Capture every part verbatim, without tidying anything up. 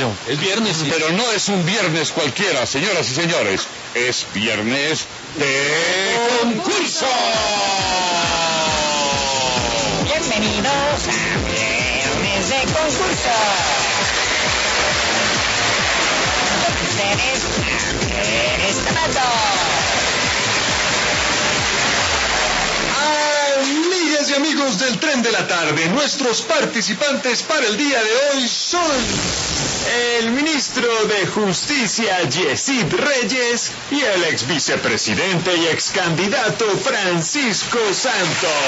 premio. Es viernes. Sí. Pero no es un viernes cualquiera, señoras y señores. Es viernes de concurso. Bienvenidos a Viernes de Concurso. Con ustedes, Andrés Tamato. Amigas y amigos del Tren de la Tarde, nuestros participantes para el día de hoy son el ministro de Justicia, Yesid Reyes, y el ex vicepresidente y ex candidato, Francisco Santos.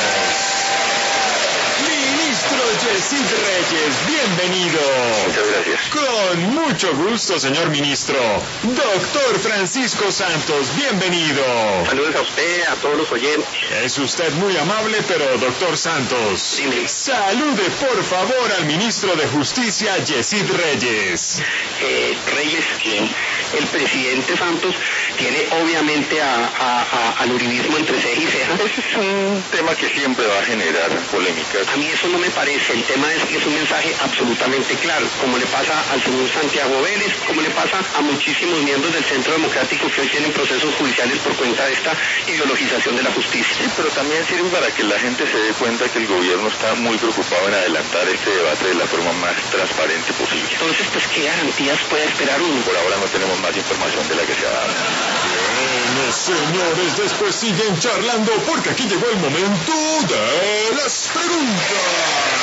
Ministro Yesid Reyes, bienvenido. Muchas gracias. Con mucho gusto, señor ministro. Doctor Francisco Santos, bienvenido. Saludos a usted, a todos los oyentes. Es usted muy amable, pero doctor Santos, Dime. salude por favor al ministro de Justicia, Yesid Reyes. Eh, Reyes, el presidente Santos tiene obviamente a, a, a, al uribismo entre ceja y ceja. Ese es un tema que siempre va a generar polémicas. A mí eso no me parece. El tema es que es un mensaje absolutamente claro, como le pasa al señor Santiago Vélez, como le pasa a muchísimos miembros del Centro Democrático que hoy tienen procesos judiciales por cuenta de esta ideologización de la justicia. Sí, pero también sirve para que la gente se dé cuenta que el gobierno está muy preocupado en adelantar este debate de la forma más transparente posible. Entonces, pues, ¿qué garantías puede esperar uno? Por ahora no tenemos más información de la que se ha dado. Bueno, señores, después siguen charlando porque aquí llegó el momento de las preguntas.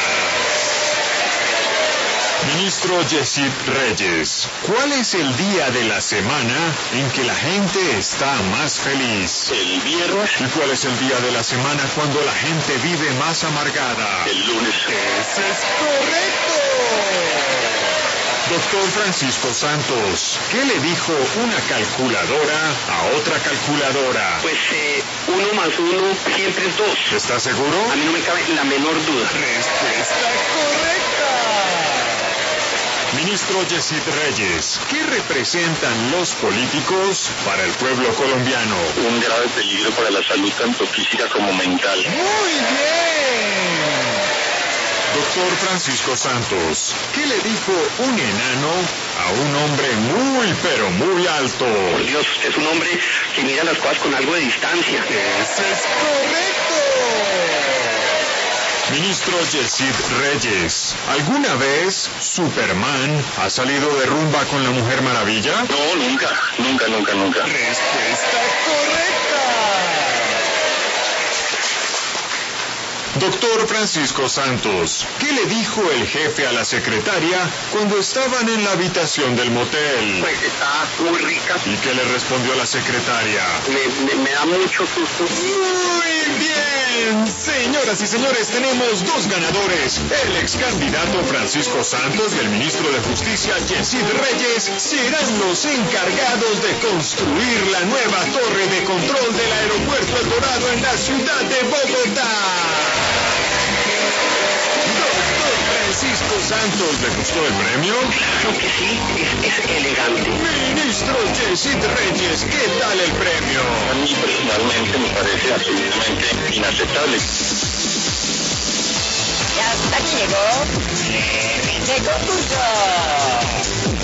Ministro Yesid Reyes, ¿cuál es el día de la semana en que la gente está más feliz? El viernes. ¿Y cuál es el día de la semana cuando la gente vive más amargada? El lunes. ¡Ese es correcto! Doctor Francisco Santos, ¿qué le dijo una calculadora a otra calculadora? Pues eh, uno más uno siempre es dos. ¿Está seguro? A mí no me cabe la menor duda. Respuesta correcta. Ministro Yesid Reyes, ¿qué representan los políticos para el pueblo colombiano? Un grave peligro para la salud tanto física como mental. Muy bien. Doctor Francisco Santos, ¿qué le dijo un enano a un hombre muy pero muy alto? Por Dios, usted es un hombre que mira las cosas con algo de distancia. ¡Ese es correcto! Ministro Yesid Reyes, ¿alguna vez Superman ha salido de rumba con la Mujer Maravilla? No, nunca, nunca, nunca, nunca. Respuesta correcta. Doctor Francisco Santos, ¿qué le dijo el jefe a la secretaria cuando estaban en la habitación del motel? Pues está muy rica. ¿Y qué le respondió la secretaria? Me, me, me da mucho susto. Muy bien, señoras y señores, tenemos dos ganadores. El ex candidato Francisco Santos y el ministro de Justicia Yesid Reyes serán los encargados de construir la nueva torre de control del aeropuerto El Dorado en la ciudad de Bogotá. Doctor Francisco Santos, ¿le gustó el premio? Claro que sí, es, es elegante. Ministro Yesid Reyes, ¿qué tal el premio? A mí personalmente me parece absolutamente inaceptable. Y hasta aquí llegó Viernes de Concurso.